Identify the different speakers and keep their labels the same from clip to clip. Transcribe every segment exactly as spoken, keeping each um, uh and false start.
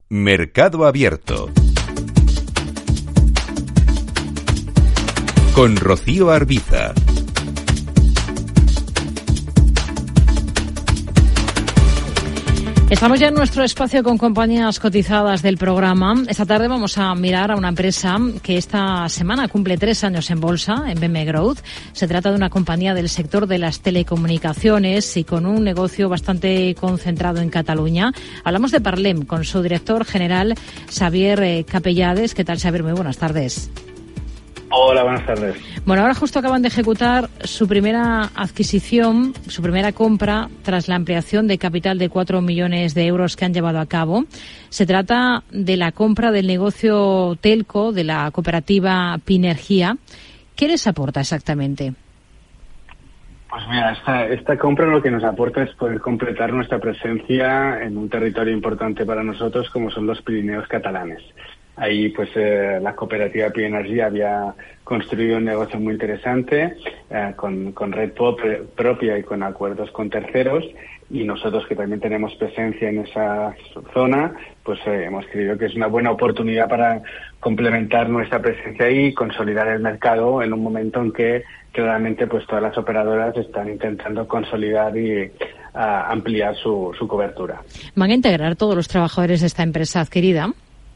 Speaker 1: Mercado Abierto con Rocío Arbiza.
Speaker 2: Estamos ya en nuestro espacio con compañías cotizadas del programa. Esta tarde vamos a mirar a una empresa que esta semana cumple tres años en bolsa, en B M Growth. Se trata de una compañía del sector de las telecomunicaciones y con un negocio bastante concentrado en Cataluña. Hablamos de Parlem con su director general, Xavier Capellades. ¿Qué tal, Xavier? Muy buenas tardes.
Speaker 3: Hola, buenas tardes.
Speaker 2: Bueno, ahora justo acaban de ejecutar su primera adquisición, su primera compra, tras la ampliación de capital de cuatro millones de euros que han llevado a cabo. Se trata de la compra del negocio telco de la cooperativa Pinergia. ¿Qué les aporta exactamente?
Speaker 3: Pues mira, esta, esta compra lo que nos aporta es poder completar nuestra presencia en un territorio importante para nosotros, como son los Pirineos catalanes. Ahí, pues, eh, la cooperativa Pinergia había construido un negocio muy interesante, eh, con, con red propia y con acuerdos con terceros, y nosotros, que también tenemos presencia en esa zona, pues eh, hemos creído que es una buena oportunidad para complementar nuestra presencia ahí y consolidar el mercado en un momento en que claramente pues todas las operadoras están intentando consolidar y uh, ampliar su, su cobertura.
Speaker 2: ¿Van a integrar todos los trabajadores de esta empresa adquirida?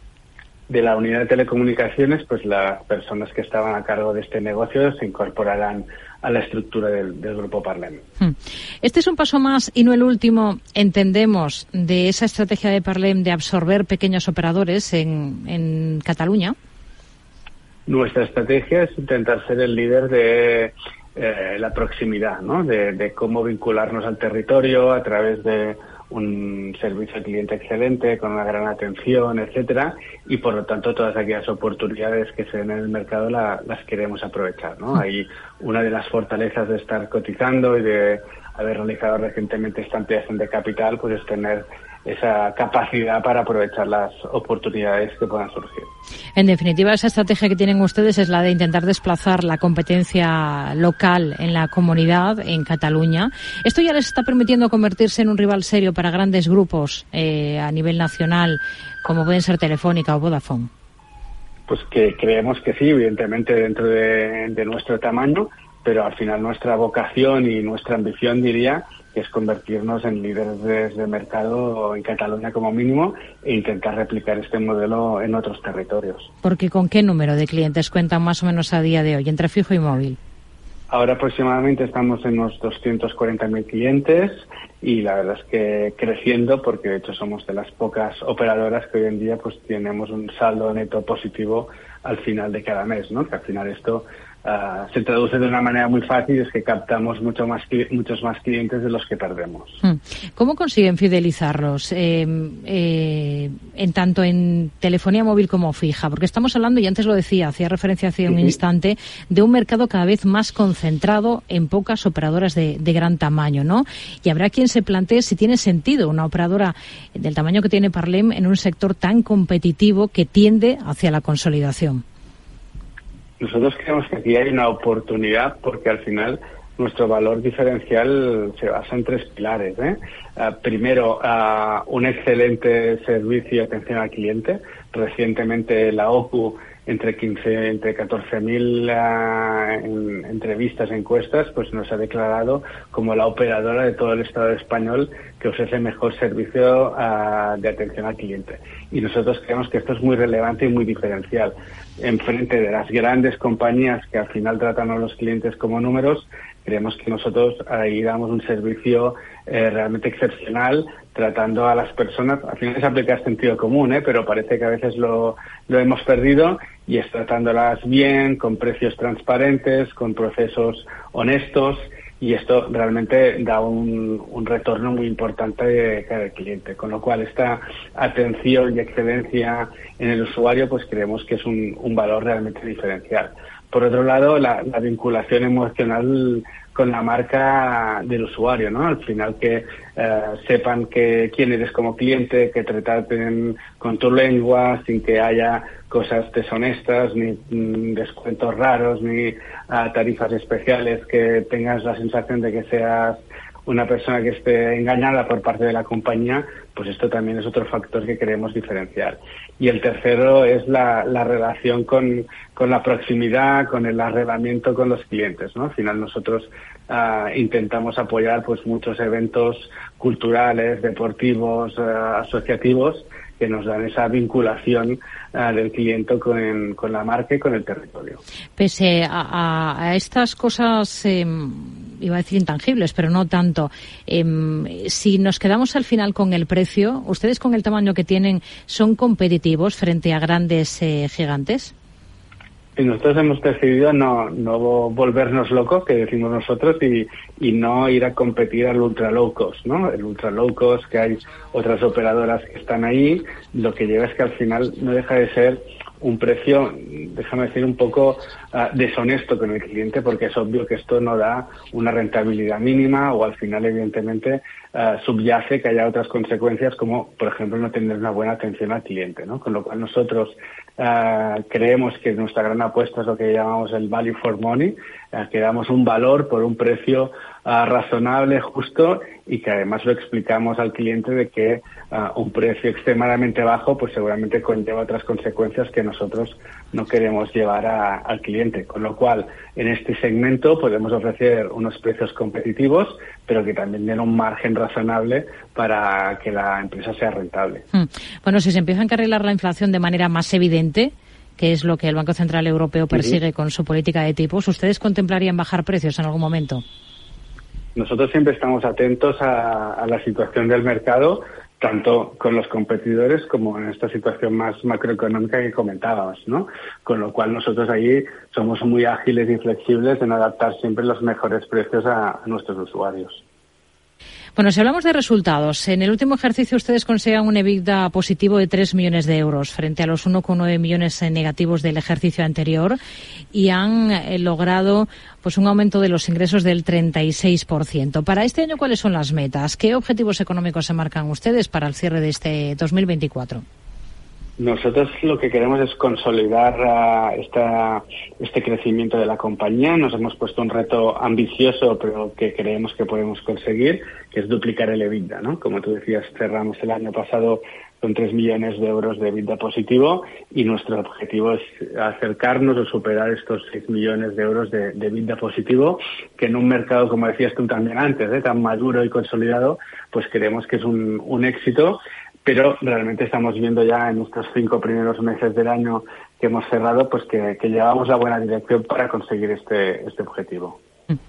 Speaker 3: De la unidad de telecomunicaciones, pues las personas que estaban a cargo de este negocio se incorporarán a la estructura del, del grupo Parlem.
Speaker 2: Este es un paso más y no el último, entendemos, de esa estrategia de Parlem de absorber pequeños operadores en, en Cataluña.
Speaker 3: Nuestra estrategia es intentar ser el líder de eh, la proximidad, ¿no? De, de cómo vincularnos al territorio a través de un servicio al cliente excelente, con una gran atención, etcétera, y por lo tanto todas aquellas oportunidades que se den en el mercado la, las queremos aprovechar, ¿no? Ahí una de las fortalezas de estar cotizando y de haber realizado recientemente esta ampliación de capital, pues es tener esa capacidad para aprovechar las oportunidades que puedan surgir.
Speaker 2: En definitiva, esa estrategia que tienen ustedes es la de intentar desplazar la competencia local en la comunidad, en Cataluña. ¿Esto ya les está permitiendo convertirse en un rival serio para grandes grupos eh, a nivel nacional, como pueden ser Telefónica o Vodafone?
Speaker 3: Pues que creemos que sí, evidentemente dentro de, de nuestro tamaño, pero al final nuestra vocación y nuestra ambición, diría, que es convertirnos en líderes de, de mercado en Cataluña como mínimo e intentar replicar este modelo en otros territorios.
Speaker 2: Porque ¿con qué número de clientes cuentan más o menos a día de hoy, entre fijo y móvil?
Speaker 3: Ahora aproximadamente estamos en unos doscientos cuarenta mil clientes y la verdad es que creciendo, porque de hecho somos de las pocas operadoras que hoy en día pues tenemos un saldo neto positivo al final de cada mes, ¿no? Que al final esto Uh, se traduce de una manera muy fácil, es que captamos mucho más, muchos más clientes de los que perdemos.
Speaker 2: ¿Cómo consiguen fidelizarlos, eh, eh, en tanto en telefonía móvil como fija? Porque estamos hablando, y antes lo decía, hacía referencia hace un sí. instante, de un mercado cada vez más concentrado en pocas operadoras de, de gran tamaño, ¿no? Y habrá quien se plantee si tiene sentido una operadora del tamaño que tiene Parlem en un sector tan competitivo que tiende hacia la consolidación.
Speaker 3: Nosotros creemos que aquí hay una oportunidad porque al final nuestro valor diferencial se basa en tres pilares, ¿eh? Uh, primero, uh, un excelente servicio y atención al cliente. Recientemente la O C U, entre quince, entre catorce mil uh, en, entrevistas, encuestas, pues nos ha declarado como la operadora de todo el Estado español que ofrece mejor servicio uh, de atención al cliente. Y nosotros creemos que esto es muy relevante y muy diferencial. Enfrente de las grandes compañías que al final tratan a los clientes como números, creemos que nosotros ahí damos un servicio eh, realmente excepcional, tratando a las personas, al final se aplica el sentido común, ¿eh? Pero parece que a veces lo, lo hemos perdido, y es tratándolas bien, con precios transparentes, con procesos honestos, y esto realmente da un, un retorno muy importante de cara al cliente, con lo cual esta atención y excelencia en el usuario pues creemos que es un, un valor realmente diferencial. Por otro lado, la, la vinculación emocional con la marca del usuario, ¿no? Al final que eh, sepan que quién eres como cliente, que te traten con tu lengua, sin que haya cosas deshonestas, ni mm, descuentos raros, ni uh, tarifas especiales, que tengas la sensación de que seas una persona que esté engañada por parte de la compañía, pues esto también es otro factor que queremos diferenciar. Y el tercero es la, la relación con, con la proximidad, con el arrelamiento con los clientes, ¿no? Al final nosotros uh, intentamos apoyar pues muchos eventos culturales, deportivos, uh, asociativos, que nos dan esa vinculación uh, del cliente con, con la marca y con el territorio.
Speaker 2: Pese a, a estas cosas, eh, iba a decir intangibles, pero no tanto, eh, si nos quedamos al final con el precio, ¿ustedes con el tamaño que tienen son competitivos frente a grandes eh, gigantes?
Speaker 3: Y nosotros hemos decidido no, no volvernos locos, que decimos nosotros, y, y no ir a competir al ultra low cost, ¿no? El ultra low cost, que hay otras operadoras que están ahí, lo que lleva es que al final no deja de ser un precio, déjame decir, un poco uh, deshonesto con el cliente, porque es obvio que esto no da una rentabilidad mínima o al final, evidentemente, uh, subyace que haya otras consecuencias como, por ejemplo, no tener una buena atención al cliente, ¿no? Con lo cual nosotros uh, creemos que nuestra gran apuesta es lo que llamamos el value for money, uh, que damos un valor por un precio uh, razonable, justo, y que además lo explicamos al cliente de que uh, un precio extremadamente bajo pues seguramente conlleva otras consecuencias que nosotros no queremos llevar a, al cliente. Con lo cual, en este segmento podemos ofrecer unos precios competitivos, pero que también den un margen razonable para que la empresa sea rentable.
Speaker 2: Hmm. Bueno, si se empieza a encarrilar la inflación de manera más evidente, que es lo que el Banco Central Europeo persigue uh-huh. con su política de tipos, ¿ustedes contemplarían bajar precios en algún momento?
Speaker 3: Nosotros siempre estamos atentos a, a la situación del mercado, tanto con los competidores como en esta situación más macroeconómica que comentábamos, ¿no? Con lo cual nosotros ahí somos muy ágiles y flexibles en adaptar siempre los mejores precios a, a nuestros usuarios.
Speaker 2: Bueno, si hablamos de resultados, en el último ejercicio ustedes consigan un EBITDA positivo de tres millones de euros frente a los uno coma nueve millones negativos del ejercicio anterior y han eh, logrado pues un aumento de los ingresos del treinta y seis por ciento. Para este año, ¿cuáles son las metas? ¿Qué objetivos económicos se marcan ustedes para el cierre de este dos mil veinticuatro?
Speaker 3: Nosotros lo que queremos es consolidar uh, esta, este crecimiento de la compañía. Nos hemos puesto un reto ambicioso, pero que creemos que podemos conseguir, que es duplicar el EBITDA, ¿no? Como tú decías, cerramos el año pasado con tres millones de euros de EBITDA positivo y nuestro objetivo es acercarnos o superar estos seis millones de euros de, de EBITDA positivo, que en un mercado, como decías tú también antes, ¿eh? tan maduro y consolidado, pues creemos que es un, un éxito. Pero realmente estamos viendo ya en estos cinco primeros meses del año que hemos cerrado, pues que, que llevamos la buena dirección para conseguir este, este objetivo.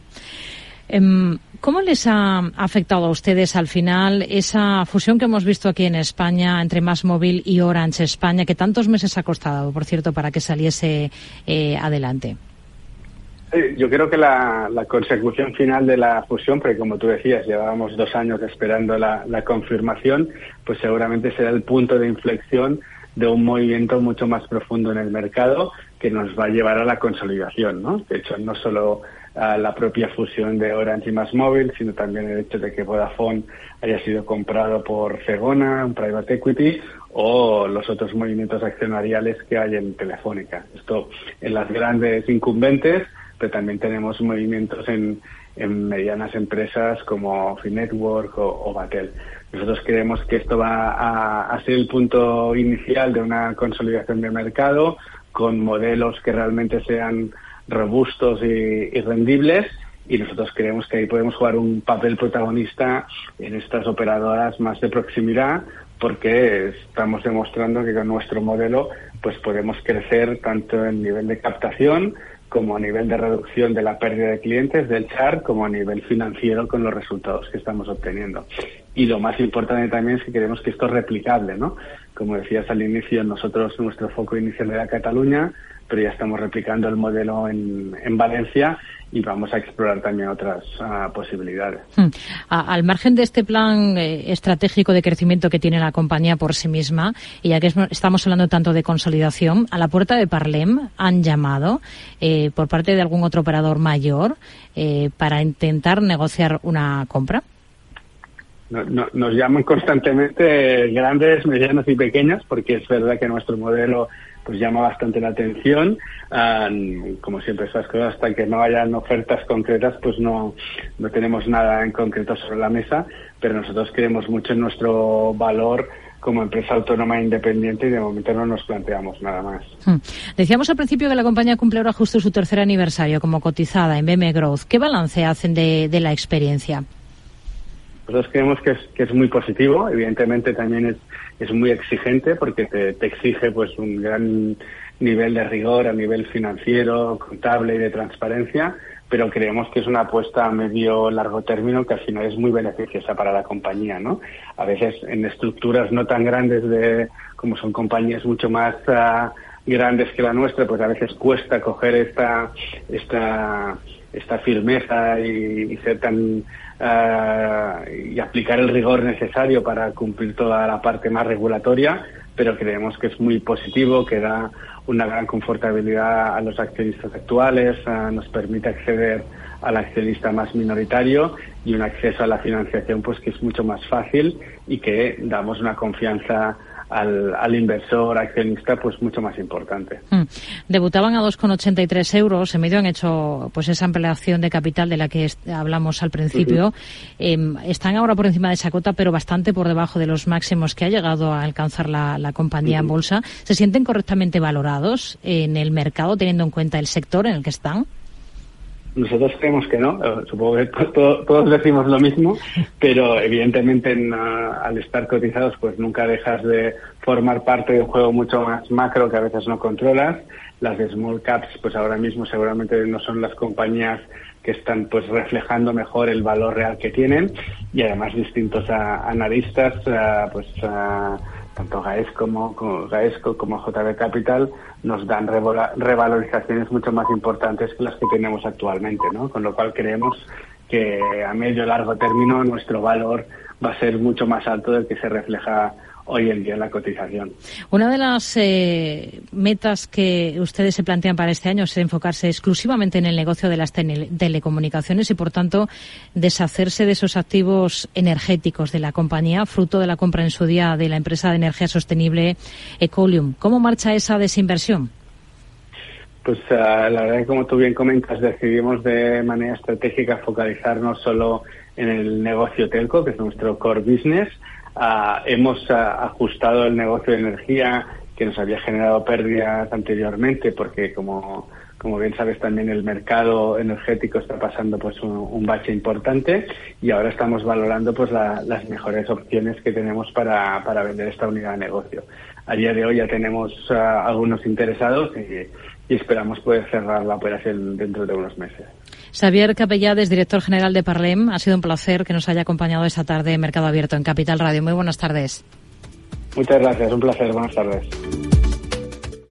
Speaker 2: ¿Cómo les ha afectado a ustedes al final esa fusión que hemos visto aquí en España entre MásMóvil y Orange España, que tantos meses ha costado, por cierto, para que saliese eh, adelante?
Speaker 3: Yo creo que la, la consecución final de la fusión, porque como tú decías, llevábamos dos años esperando la, la confirmación, pues seguramente será el punto de inflexión de un movimiento mucho más profundo en el mercado que nos va a llevar a la consolidación, ¿no? De hecho, no solo a la propia fusión de Orange y MásMóvil, sino también el hecho de que Vodafone haya sido comprado por Zegona, un private equity, o los otros movimientos accionariales que hay en Telefónica. Esto en las grandes incumbentes, pero también tenemos movimientos en, en medianas empresas como Finetwork o, o Batel. Nosotros creemos que esto va a, a ser el punto inicial de una consolidación de mercado con modelos que realmente sean robustos y, y rendibles, y nosotros creemos que ahí podemos jugar un papel protagonista en estas operadoras más de proximidad, porque estamos demostrando que con nuestro modelo pues podemos crecer tanto en nivel de captación como a nivel de reducción de la pérdida de clientes del churn, como a nivel financiero con los resultados que estamos obteniendo. Y lo más importante también es que queremos que esto es replicable, ¿no? Como decías al inicio, nosotros nuestro foco inicial era Cataluña, pero ya estamos replicando el modelo en, en Valencia y vamos a explorar también otras uh, posibilidades.
Speaker 2: Hmm. A, al margen de este plan eh, estratégico de crecimiento que tiene la compañía por sí misma, y ya que es, estamos hablando tanto de consolidación, a la puerta de Parlem han llamado eh, por parte de algún otro operador mayor eh, para intentar negociar una compra.
Speaker 3: no, no, nos llaman constantemente grandes, medianos y pequeños, porque es verdad que nuestro modelo pues llama bastante la atención. Uh, como siempre, esas cosas, hasta que no hayan ofertas concretas, pues no, no tenemos nada en concreto sobre la mesa, pero nosotros creemos mucho en nuestro valor como empresa autónoma e independiente y de momento no nos planteamos nada más.
Speaker 2: Hmm. Decíamos al principio que la compañía cumple ahora justo su tercer aniversario como cotizada en B M Growth. ¿Qué balance hacen de, de la experiencia?
Speaker 3: Nosotros creemos que es, que es muy positivo. Evidentemente también es, es muy exigente porque te, te exige pues un gran nivel de rigor a nivel financiero, contable y de transparencia, pero creemos que es una apuesta a medio largo término que al final es muy beneficiosa para la compañía, ¿no? A veces en estructuras no tan grandes de como son compañías mucho más uh, grandes que la nuestra, pues a veces cuesta coger esta esta esta firmeza y, y ser tan uh, y aplicar el rigor necesario para cumplir toda la parte más regulatoria, pero creemos que es muy positivo, que da una gran confortabilidad a los accionistas actuales, uh, nos permite acceder al accionista más minoritario y un acceso a la financiación pues que es mucho más fácil y que damos una confianza al, al inversor accionista pues mucho más importante. Mm.
Speaker 2: Debutaban a dos con ochenta y tres euros, en medio han hecho pues esa ampliación de capital de la que hablamos al principio. Uh-huh. Eh, están ahora por encima de esa cota, pero bastante por debajo de los máximos que ha llegado a alcanzar la, la compañía uh-huh. en bolsa. ¿Se sienten correctamente valorados en el mercado, teniendo en cuenta el sector en el que están?
Speaker 3: Nosotros creemos que no, supongo que to- todos decimos lo mismo, pero evidentemente en, uh, al estar cotizados pues nunca dejas de formar parte de un juego mucho más macro que a veces no controlas. Las de small caps pues ahora mismo seguramente no son las compañías que están pues reflejando mejor el valor real que tienen y además distintos a, analistas uh, pues uh, tanto Gaesco como, como Gaesco como J B Capital nos dan revola, revalorizaciones mucho más importantes que las que tenemos actualmente, ¿no? Con lo cual creemos que a medio y largo término nuestro valor va a ser mucho más alto del que se refleja hoy en día en la cotización.
Speaker 2: Una de las eh, metas que ustedes se plantean para este año es enfocarse exclusivamente en el negocio de las tele- telecomunicaciones y, por tanto, deshacerse de esos activos energéticos de la compañía, fruto de la compra en su día de la empresa de energía sostenible Ecolium. ¿Cómo marcha esa desinversión?
Speaker 3: Pues uh, la verdad que, como tú bien comentas, decidimos de manera estratégica focalizarnos solo en el negocio telco, que es nuestro core business. Uh, hemos uh, ajustado el negocio de energía que nos había generado pérdidas anteriormente porque como como bien sabes también el mercado energético está pasando pues un, un bache importante y ahora estamos valorando pues la, las mejores opciones que tenemos para, para vender esta unidad de negocio. A día de hoy ya tenemos uh, algunos interesados y, y esperamos poder cerrar la operación dentro de unos meses.
Speaker 2: Xavier Capellades, director general de Parlem, ha sido un placer que nos haya acompañado esta tarde en Mercado Abierto en Capital Radio. Muy buenas tardes.
Speaker 3: Muchas gracias, un placer, buenas tardes.